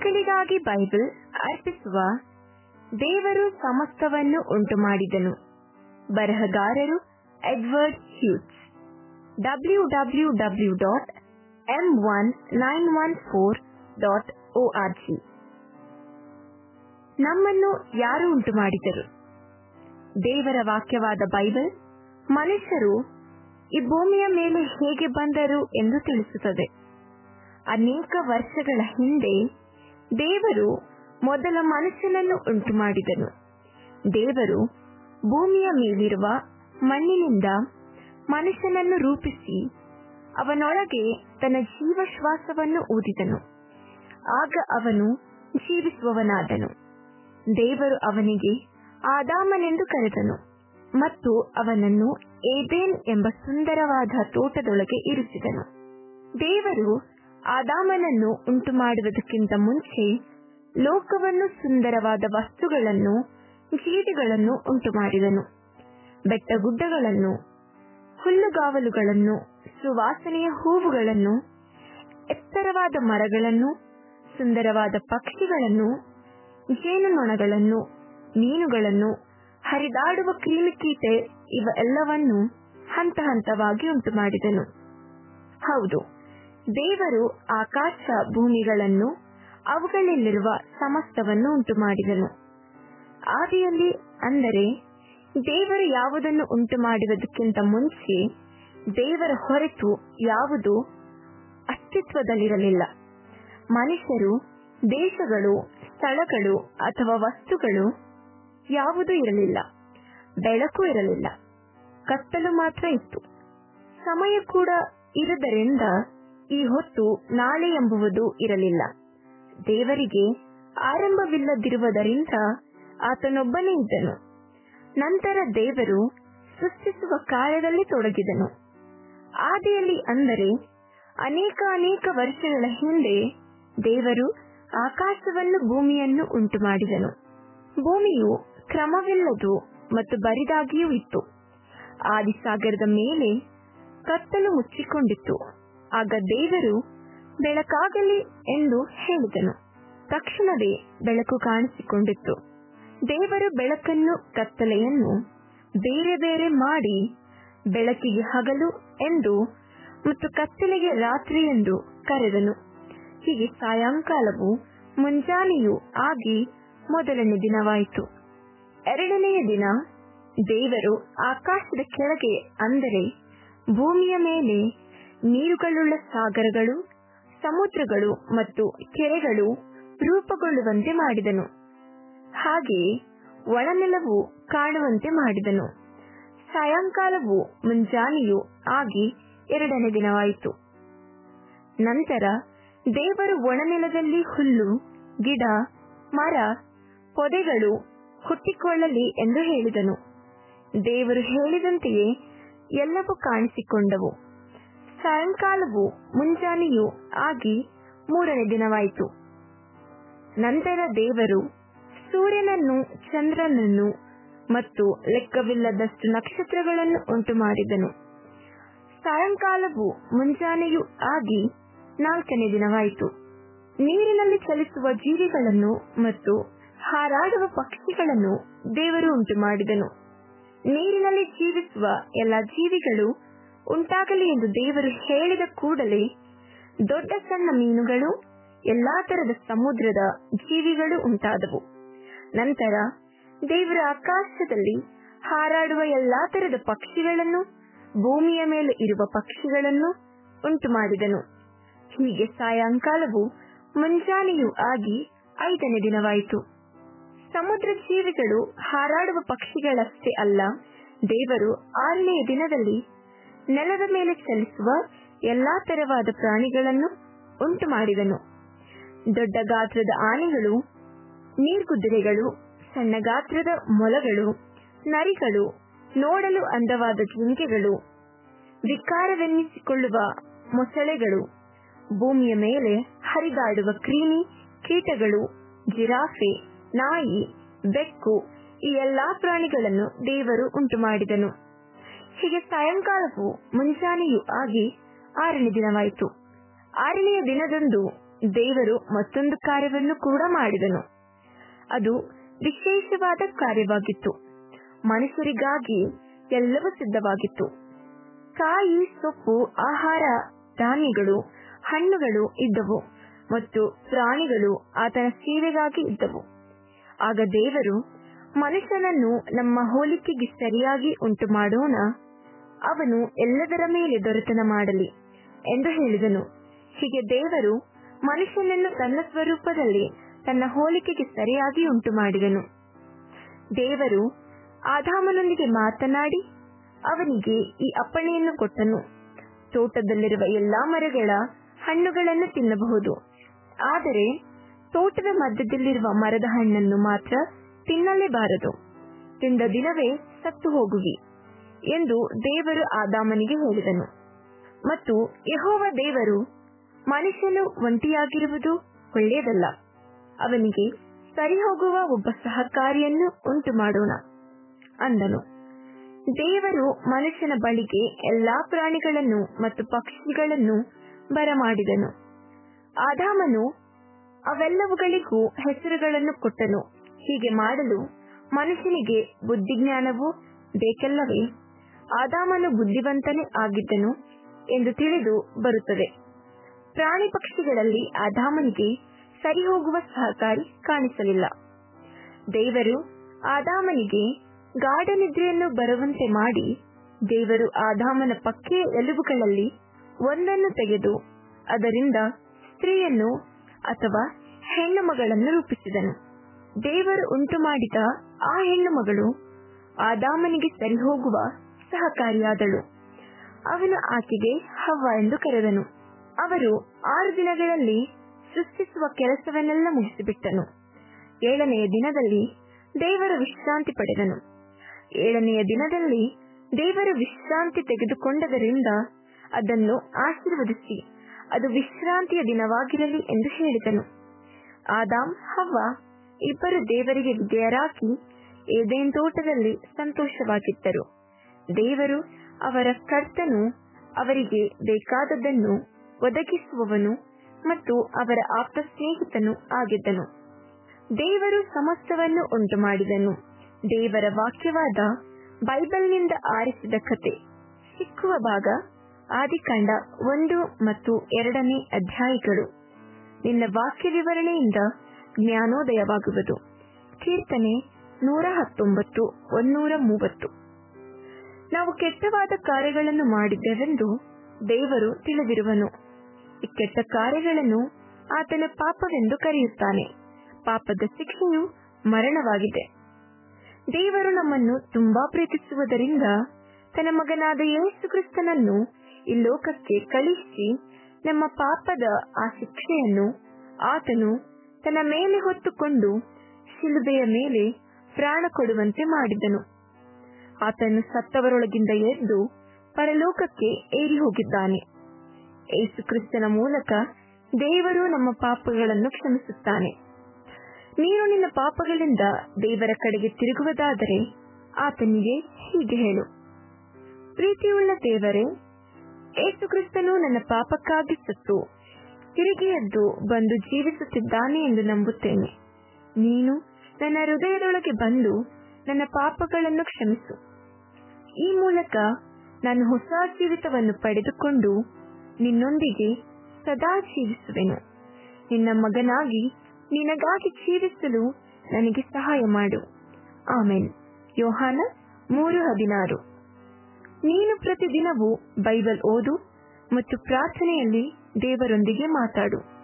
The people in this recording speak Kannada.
ಮಕ್ಕಳಿಗಾಗಿ ಬೈಬಲ್ ಅರ್ಪಿಸುವ ದೇವರು ಸಮಸ್ತವನ್ನು ಉಂಟು ಮಾಡಿದನು. ಬರಹಗಾರರು ಎಡ್ವರ್ಡ್ ಹ್ಯೂಸ್. www.m1914.org. ನಮ್ಮನ್ನು ಯಾರು ಉಂಟು ಮಾಡಿದರು? ದೇವರ ವಾಕ್ಯವಾದ ಬೈಬಲ್ ಮನುಷ್ಯರು ಈ ಭೂಮಿಯ ಮೇಲೆ ಹೇಗೆ ಬಂದರು ಎಂದು ತಿಳಿಸುತ್ತದೆ. ಅನೇಕ ವರ್ಷಗಳ ಹಿಂದೆ ದೇವರು ಮೊದಲ ಮನುಷ್ಯನನ್ನು ಉಂಟು ಮಾಡಿದನು. ದೇವರು ಭೂಮಿಯ ಮೇಲಿರುವ ಮಣ್ಣಿನಿಂದ ಮನುಷ್ಯನನ್ನು ರೂಪಿಸಿ ಅವನೊಳಗೆ ತನ್ನ ಜೀವಶ್ವಾಸವನ್ನು ಊದಿದನು. ಆಗ ಅವನು ಜೀವಿಸುವವನಾದನು. ದೇವರು ಅವನಿಗೆ ಆದಾಮನೆಂದು ಕರೆದನು ಮತ್ತು ಅವನನ್ನು ಏದೇನ್ ಎಂಬ ಸುಂದರವಾದ ತೋಟದೊಳಗೆ ಇರಿಸಿದನು. ದೇವರು ಆದಾಮನನ್ನು ಉಂಟು ಮಾಡುವುದಕ್ಕಿಂತ ಮುಂಚೆ ಲೋಕವನ್ನು, ಸುಂದರವಾದ ವಸ್ತುಗಳನ್ನು, ಜೀವಿಗಳನ್ನು ಉಂಟು ಮಾಡಿದನು. ಬೆಟ್ಟಗುಡ್ಡಗಳನ್ನು, ಹುಲ್ಲುಗಾವಲುಗಳನ್ನು, ಸುವಾಸನೆಯ ಹೂವುಗಳನ್ನು, ಎತ್ತರವಾದ ಮರಗಳನ್ನು, ಸುಂದರವಾದ ಪಕ್ಷಿಗಳನ್ನು, ಜೇನುನೊಣಗಳನ್ನು, ಮೀನುಗಳನ್ನು, ಹರಿದಾಡುವ ಕ್ರಿಮಿಕೀಟ ಇವೆಲ್ಲವನ್ನೂ ಹಂತ ಹಂತವಾಗಿ ಉಂಟು ಮಾಡಿದನು. ಹೌದು, ದೇವರು ಆಕಾಶ ಭೂಮಿಗಳನ್ನು ಅವುಗಳಲ್ಲಿರುವ ಸಮಸ್ತವನ್ನು ಉಂಟು ಮಾಡಿದನು. ಆದಿಯಲ್ಲಿ, ಅಂದರೆ ದೇವರು ಯಾವುದನ್ನು ಉಂಟು ಮಾಡುವುದಕ್ಕಿಂತ ಮುಂಚೆ ದೇವರ ಹೊರತು ಯಾವುದೂ ಅಸ್ತಿತ್ವದಲ್ಲಿರಲಿಲ್ಲ. ಮನುಷ್ಯರು, ದೇಶಗಳು, ಸ್ಥಳಗಳು ಅಥವಾ ವಸ್ತುಗಳು ಯಾವುದೂ ಇರಲಿಲ್ಲ. ಬೆಳಕು ಇರಲಿಲ್ಲ, ಕತ್ತಲು ಮಾತ್ರ ಇತ್ತು. ಸಮಯ ಕೂಡ ಇರುವುದರಿಂದ ಈ ಹೊತ್ತು ನಾಳೆ ಎಂಬುವುದು ಇರಲಿಲ್ಲ. ದೇವರಿಗೆ ಆರಂಭವಿಲ್ಲದಿರುವುದರಿಂದ ಆತನೊಬ್ಬನೇ ಇದ್ದನು. ನಂತರ ದೇವರು ಸೃಷ್ಟಿಸುವ ಕಾರ್ಯದಲ್ಲಿ ತೊಡಗಿದನು. ಆದಿಯಲ್ಲಿ, ಅಂದರೆ ಅನೇಕ ವರ್ಷಗಳ ಹಿಂದೆ ದೇವರು ಆಕಾಶವನ್ನು, ಭೂಮಿಯನ್ನು ಉಂಟು ಮಾಡಿದನು. ಭೂಮಿಯು ಕ್ರಮವಿಲ್ಲದು ಮತ್ತು ಬರಿದಾಗಿಯೂ ಇತ್ತು. ಆದಿಸಾಗರದ ಮೇಲೆ ಕತ್ತಲು ಮುಚ್ಚಿಕೊಂಡಿತ್ತು. ಆಗ ದೇವರು ಬೆಳಕಾಗಲಿ ಎಂದು ಹೇಳಿದನು. ತಕ್ಷಣವೇ ಬೆಳಕು ಕಾಣಿಸಿಕೊಂಡಿತ್ತು. ದೇವರು ಬೆಳಕನ್ನು, ಕತ್ತಲೆಯನ್ನು ಬೇರೆ ಬೇರೆ ಮಾಡಿ ಬೆಳಕಿಗೆ ಹಗಲು ಎಂದು ಮತ್ತು ಕತ್ತಲೆಗೆ ರಾತ್ರಿ ಎಂದು ಕರೆದನು. ಹೀಗೆ ಸಾಯಂಕಾಲವು ಮುಂಜಾನೆಯೂ ಆಗಿ ಮೊದಲನೇ ದಿನವಾಯಿತು. ಎರಡನೆಯ ದಿನ ದೇವರು ಆಕಾಶದ ಕೆಳಗೆ, ಅಂದರೆ ಭೂಮಿಯ ಮೇಲೆ ನೀರುಗಳುಳ್ಳ ಸಾಗರಗಳು, ಸಮುದ್ರಗಳು ಮತ್ತು ಕೆರೆಗಳು ರೂಪುಗೊಳ್ಳುವಂತೆ ಮಾಡಿದನು. ಹಾಗೆಯೇ ಒಳನೆಲವು ಕಾಣುವಂತೆ ಮಾಡಿದನು. ಸಾಯಂಕಾಲವು ಮುಂಜಾನೆಯೂ ಆಗಿ ಎರಡನೇ ದಿನವಾಯಿತು. ನಂತರ ದೇವರು ಒಣನೆಲದಲ್ಲಿ ಹುಲ್ಲು, ಗಿಡ, ಮರ, ಪೊದೆಗಳು ಹುಟ್ಟಿಕೊಳ್ಳಲಿ ಎಂದು ಹೇಳಿದನು. ದೇವರು ಹೇಳಿದಂತೆಯೇ ಎಲ್ಲವೂ ಕಾಣಿಸಿಕೊಂಡವು. ಸಾಯಂಕಾಲವು ಮುಂಜಾನೆಯೂ ಆಗಿ ಮೂರನೇ ದಿನವಾಯಿತು. ನಂತರ ದೇವರು ಸೂರ್ಯನನ್ನು, ಚಂದ್ರನನ್ನು ಮತ್ತು ಲೆಕ್ಕವಿಲ್ಲದಷ್ಟು ನಕ್ಷತ್ರಗಳನ್ನು ಉಂಟು ಮಾಡಿದನು. ಸಾಯಂಕಾಲವು ಮುಂಜಾನೆಯೂ ಆಗಿ ನಾಲ್ಕನೇ ದಿನವಾಯಿತು. ನೀರಿನಲ್ಲಿ ಚಲಿಸುವ ಜೀವಿಗಳನ್ನು ಮತ್ತು ಹಾರಾಡುವ ಪಕ್ಷಿಗಳನ್ನು ದೇವರು ಉಂಟು ಮಾಡಿದನು. ನೀರಿನಲ್ಲಿ ಜೀವಿಸುವ ಎಲ್ಲ ಜೀವಿಗಳು ಉಂಟಾಗಲಿ ಎಂದು ದೇವರು ಹೇಳಿದ ಕೂಡಲೇ ದೊಡ್ಡ ಸಣ್ಣ ಮೀನುಗಳು, ಎಲ್ಲಾ ತರದ ಸಮುದ್ರದ ಜೀವಿಗಳು ಉಂಟಾದವು. ನಂತರ ದೇವರು ಆಕಾಶದಲ್ಲಿ ಹಾರಾಡುವ ಎಲ್ಲಾ ತರದ ಪಕ್ಷಿಗಳನ್ನು, ಭೂಮಿಯ ಮೇಲೆ ಇರುವ ಪಕ್ಷಿಗಳನ್ನು ಉಂಟು ಮಾಡಿದನು. ಹೀಗೆ ಸಾಯಂಕಾಲವು ಮುಂಜಾನೆಯೂ ಆಗಿ ಐದನೇ ದಿನವಾಯಿತು. ಸಮುದ್ರ ಜೀವಿಗಳು, ಹಾರಾಡುವ ಪಕ್ಷಿಗಳಷ್ಟೇ ಅಲ್ಲ, ದೇವರು ಆರನೆಯ ದಿನದಲ್ಲಿ ನೆಲದ ಮೇಲೆ ಚಲಿಸುವ ಎಲ್ಲಾ ತರವಾದ ಪ್ರಾಣಿಗಳನ್ನು ಉಂಟು ಮಾಡಿದನು. ದೊಡ್ಡ ಗಾತ್ರದ ಆನೆಗಳು, ನೀರ್ಗುದುರೆಗಳು, ಸಣ್ಣ ಗಾತ್ರದ ಮೊಲಗಳು, ನರಿಗಳು, ನೋಡಲು ಅಂದವಾದ ಜಿಂಕೆಗಳು, ವಿಕಾರವೆನ್ನಿಸಿಕೊಳ್ಳುವ ಮೊಸಳೆಗಳು, ಭೂಮಿಯ ಮೇಲೆ ಹರಿದಾಡುವ ಕ್ರಿಮಿ ಕೀಟಗಳು, ಜಿರಾಫೆ, ನಾಯಿ, ಬೆಕ್ಕು, ಈ ಎಲ್ಲಾ ಪ್ರಾಣಿಗಳನ್ನು ದೇವರು ಉಂಟು ಮಾಡಿದನು. ಹೀಗೆ ಸಾಯಂಕಾಲವು ಮುಂಜಾನೆಯೂ ಆಗಿ ಆರನೇ ದಿನವಾಯಿತು. ಆರನೆಯ ದಿನದಂದು ದೇವರು ಮತ್ತೊಂದು ಕಾರ್ಯವನ್ನು ಕೂಡ ಮಾಡಿದನು. ಅದು ವಿಶೇಷವಾದ ಕಾರ್ಯವಾಗಿತ್ತು. ಮನುಷ್ಯರಿಗಾಗಿ ಎಲ್ಲವೂ ಸಿದ್ಧವಾಗಿತ್ತು. ಕಾಯಿ, ಸೊಪ್ಪು, ಆಹಾರ, ಧಾನ್ಯಗಳು, ಹಣ್ಣುಗಳು ಇದ್ದವು ಮತ್ತು ಪ್ರಾಣಿಗಳು ಆತನ ಸೇವೆಗಾಗಿ ಇದ್ದವು. ಆಗ ದೇವರು, ಮನುಷ್ಯನನ್ನು ನಮ್ಮ ಹೋಲಿಕೆಗೆ ಸರಿಯಾಗಿ ಉಂಟು ಮಾಡೋಣ, ಅವನು ಎಲ್ಲದರ ಮೇಲೆ ದೊರೆತನ ಮಾಡಲಿ ಎಂದು ಹೇಳಿದನು. ಹೀಗೆ ದೇವರು ಮನುಷ್ಯನನ್ನು ತನ್ನ ಸ್ವರೂಪದಲ್ಲಿ ತನ್ನ ಹೋಲಿಕೆಗೆ ಸರಿಯಾಗಿ ಉಂಟು ಮಾಡಿದನು. ದೇವರು ಆದಾಮನೊಂದಿಗೆ ಮಾತನಾಡಿ ಅವನಿಗೆ ಈ ಅಪ್ಪಣೆಯನ್ನು ಕೊಟ್ಟನು: ತೋಟದಲ್ಲಿರುವ ಎಲ್ಲಾ ಮರಗಳ ಹಣ್ಣುಗಳನ್ನು ತಿನ್ನಬಹುದು, ಆದರೆ ತೋಟದ ಮಧ್ಯದಲ್ಲಿರುವ ಮರದ ಹಣ್ಣನ್ನು ಮಾತ್ರ ತಿನ್ನಲೇಬಾರದು, ತಿಂದ ದಿನವೇ ಸತ್ತು ಹೋಗುವಿ ಎಂದು ದೇವರು ಆದಾಮನಿಗೆ ಹೇಳಿದನು. ಮತ್ತು ಯೆಹೋವ ದೇವರು, ಮನುಷ್ಯನು ಒಂಟಿಯಾಗಿರುವುದು ಒಳ್ಳೆಯದಲ್ಲ, ಅವನಿಗೆ ಸರಿಹೋಗುವ ಒಬ್ಬ ಸಹಕಾರಿಯನ್ನು ಉಂಟು ಮಾಡೋಣ ಅಂದನು. ದೇವರು ಮನುಷ್ಯನ ಬಳಿಗೆ ಎಲ್ಲಾ ಪ್ರಾಣಿಗಳನ್ನು ಮತ್ತು ಪಕ್ಷಿಗಳನ್ನು ಬರಮಾಡಿದನು. ಆದಾಮನು ಅವೆಲ್ಲವುಗಳಿಗೂ ಹೆಸರುಗಳನ್ನು ಕೊಟ್ಟನು. ಹೀಗೆ ಮಾಡಲು ಮನುಷ್ಯನಿಗೆ ಬುದ್ಧಿಜ್ಞಾನವೂ ಬೇಕಲ್ಲವೇ? ಆದಾಮನು ಬುದ್ಧಿವಂತನೇ ಆಗಿದ್ದನು ಎಂದು ತಿಳಿದು ಬರುತ್ತದೆ. ಪ್ರಾಣಿ ಪಕ್ಷಿಗಳಲ್ಲಿ ಆದಾಮನಿಗೆ ಸರಿಹೋಗುವ ಸಹಕಾರಿ ಕಾಣಿಸಲಿಲ್ಲ. ದೇವರು ಆದಾಮನಿಗೆ ಗಾಢ ನಿದ್ರೆಯನ್ನು ಬರುವಂತೆ ಮಾಡಿ, ದೇವರು ಆದಾಮನ ಪಕ್ಕೆಯ ಎಲುಬುಗಳಲ್ಲಿ ಒಂದನ್ನು ತೆಗೆದು ಅದರಿಂದ ಸ್ತ್ರೀಯನ್ನು ಅಥವಾ ಹೆಣ್ಣು ಮಗಳನ್ನು ರೂಪಿಸಿದನು. ದೇವರು ಉಂಟು ಮಾಡಿದ ಆ ಹೆಣ್ಣು ಮಗಳು ಆದಾಮನಿಗೆ ಸರಿಹೋಗುವ ಸಹಕಾರಿಯಾದಳು. ಅವನು ಆಕೆಗೆ ಹವ್ವ ಎಂದು ಕರೆದನು. ಅವರು 6 ದಿನಗಳಲ್ಲಿ ಸೃಷ್ಟಿಸುವ ಕೆಲಸವನ್ನೆಲ್ಲ ಮುಗಿಸಿಬಿಟ್ಟನು. 7ನೆಯ ದಿನದಲ್ಲಿ ದೇವರು ವಿಶ್ರಾಂತಿ ಪಡೆದನು. 7ನೆಯ ದಿನದಲ್ಲಿ ದೇವರು ವಿಶ್ರಾಂತಿ ತೆಗೆದುಕೊಂಡದರಿಂದ ಅದನ್ನು ಆಶೀರ್ವದಿಸಿ ಅದು ವಿಶ್ರಾಂತಿಯ ದಿನವಾಗಿರಲಿ ಎಂದು ಹೇಳಿದನು. ಆದಾಮ್, ಹವ್ವ ಇಬ್ಬರು ದೇವರಿಗೆ ವಿಧೇಯರಾಗಿ ಏದೆನ್ ತೋಟದಲ್ಲಿ ಸಂತೋಷವಾಗಿದ್ದರು. ದೇವರು ಅವರ ಕರ್ತನು, ಅವರಿಗೆ ಬೇಕಾದದ್ದನ್ನು ಒದಗಿಸುವವನು ಮತ್ತು ಅವರ ಆಪ್ತ ಸ್ನೇಹಿತನು ಆಗಿದ್ದನು. ದೇವರು ಸಮಸ್ತವನ್ನು ಉಂಟು ಮಾಡಿದನು. ದೇವರ ವಾಕ್ಯವಾದ ಬೈಬಲ್ನಿಂದ ಆರಿಸಿದ ಕತೆ. ಸಿಕ್ಕುವ ಭಾಗ ಆದಿಕಾಂಡ 1 ಮತ್ತು 2ನೇ ಅಧ್ಯಾಯಗಳು. ನಿನ್ನ ವಾಕ್ಯ ವಿವರಣೆಯಿಂದ ಜ್ಞಾನೋದಯವಾಗುವುದು. ಕೀರ್ತನೆ 119, 130. ನಾವು ಕೆಟ್ಟವಾದ ಕಾರ್ಯಗಳನ್ನು ಮಾಡಿದ್ದೇವೆಂದು ದೇವರು ತಿಳಿದಿರುವನು. ಈ ಕೆಟ್ಟ ಕಾರ್ಯಗಳನ್ನು ಆತನ ಪಾಪವೆಂದು ಕರೆಯುತ್ತಾನೆ. ಪಾಪದ ಶಿಕ್ಷೆಯು ಮರಣವಾಗಿದೆ. ದೇವರು ನಮ್ಮನ್ನು ತುಂಬಾ ಪ್ರೀತಿಸುವುದರಿಂದ ತನ್ನ ಮಗನಾದ ಯೇಸು ಕ್ರಿಸ್ತನನ್ನು ಈ ಲೋಕಕ್ಕೆ ಕಳುಹಿಸಿ ನಮ್ಮ ಪಾಪದ ಆ ಶಿಕ್ಷೆಯನ್ನು ಆತನು ತನ್ನ ಮೇಲೆ ಹೊತ್ತುಕೊಂಡು ಶಿಲುಬೆಯ ಮೇಲೆ ಪ್ರಾಣ ಕೊಡುವಂತೆ ಮಾಡಿದನು. ಆತನು ಸತ್ತವರೊಳಗಿಂದ ಎದ್ದು ಪರಲೋಕಕ್ಕೆ ಏರಿ ಹೋಗಿದ್ದಾನೆ. ಯೇಸು ಕ್ರಿಸ್ತನ ಮೂಲಕ ದೇವರು ನಮ್ಮ ಪಾಪಗಳನ್ನು ಕ್ಷಮಿಸುತ್ತಾನೆ. ನೀನು ನಿನ್ನ ಪಾಪಗಳಿಂದ ದೇವರ ಕಡೆಗೆ ತಿರುಗುವುದಾದರೆ ಆತನಿಗೆ ಹೀಗೆ ಹೇಳು: ಪ್ರೀತಿಯುಳ್ಳ ದೇವರೇ, ಯೇಸು ಕ್ರಿಸ್ತನು ನನ್ನ ಪಾಪಕ್ಕಾಗಿ ಸತ್ತು ತಿರುಗಿ ಎದ್ದು ಬಂದು ಜೀವಿಸುತ್ತಿದ್ದಾನೆ ಎಂದು ನಂಬುತ್ತೇನೆ. ನೀನು ನನ್ನ ಹೃದಯದೊಳಗೆ ಬಂದು ನನ್ನ ಪಾಪಗಳನ್ನು ಕ್ಷಮಿಸು. ಈ ಮೂಲಕ ನಾನು ಹೊಸ ಜೀವಿತವನ್ನು ಪಡೆದುಕೊಂಡು ನಿನ್ನೊಂದಿಗೆ ಸದಾ ಜೀವಿಸುವೆನು. ನಿನ್ನ ಮಗನಾಗಿ ನಿನಗಾಗಿ ಜೀವಿಸಲು ನನಗೆ ಸಹಾಯ ಮಾಡು. ಆಮೆನ್. ಯೋಹಾನ 3:16. ನೀನು ಪ್ರತಿದಿನವೂ ಬೈಬಲ್ ಓದು ಮತ್ತು ಪ್ರಾರ್ಥನೆಯಲ್ಲಿ ದೇವರೊಂದಿಗೆ ಮಾತಾಡು.